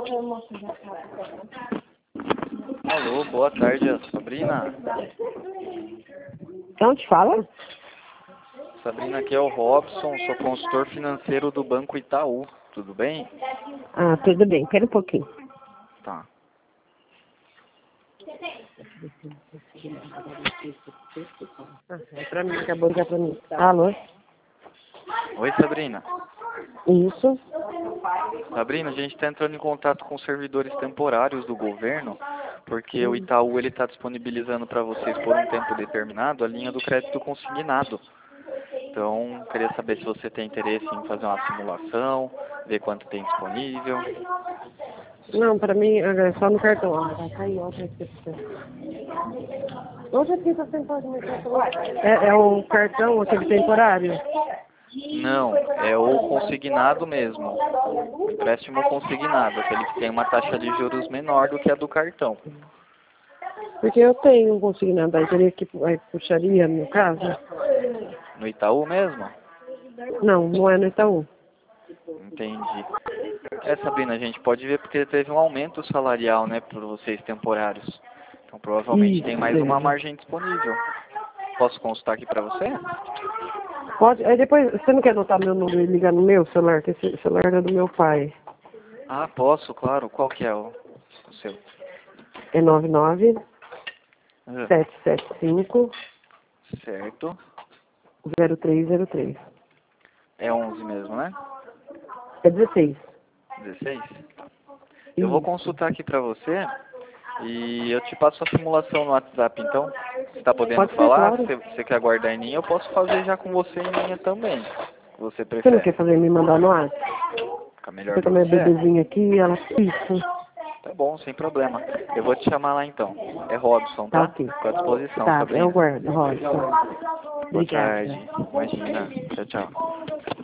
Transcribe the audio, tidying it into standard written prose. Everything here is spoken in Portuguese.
Alô, boa tarde, Sabrina. Então, te fala? Sabrina, aqui é o Robson, sou consultor financeiro do Banco Itaú. Tudo bem? Ah, tudo bem. Espera um pouquinho. Tá. É pra mim, acabou de ligar pra mim. Alô? Oi, Sabrina. Isso? Sabrina, a gente está entrando em contato com servidores temporários do governo, porque o Itaú está disponibilizando para vocês por um tempo determinado a linha do crédito consignado. Então, queria saber se você tem interesse em fazer uma simulação, ver quanto tem disponível. Não, pra mim é só no cartão. Ah, vai cair outra recepção. Hoje aqui tá sem pode é um cartão, aquele temporário? Não, é o consignado mesmo. O empréstimo consignado, aquele que tem uma taxa de juros menor do que a do cartão. Porque eu tenho um consignado, aí teria que puxaria no caso? No Itaú mesmo? Não, não é no Itaú. Entendi. Sabrina, a gente pode ver porque teve um aumento salarial, né, para vocês temporários. Então provavelmente tem mais uma margem disponível. Posso consultar aqui para você? Pode, aí depois, você não quer anotar meu número e ligar no meu celular, que esse celular é do meu pai. Ah, posso, claro. Qual que é o seu? É 99 Ah, 775 certo. 0303. É 11 mesmo, né? É 16. 16? Eu vou Isso. consultar aqui para você e eu te passo a simulação no WhatsApp, então. Você está podendo Pode ser, falar? claro. Se você quer guardar em linha, eu posso fazer já com você em linha também. Se você Você não quer prefere. fazer me mandar no ar? Fica melhor Você para também é você? bebezinha aqui, ela... Isso. Tá bom, sem problema. Eu vou te chamar lá então. É Robson, Tá tá? ok. Fico à disposição, Tá, eu Sabrina. guardo, Rosa. Boa Obrigada. tarde. Imagina. Tchau, tchau.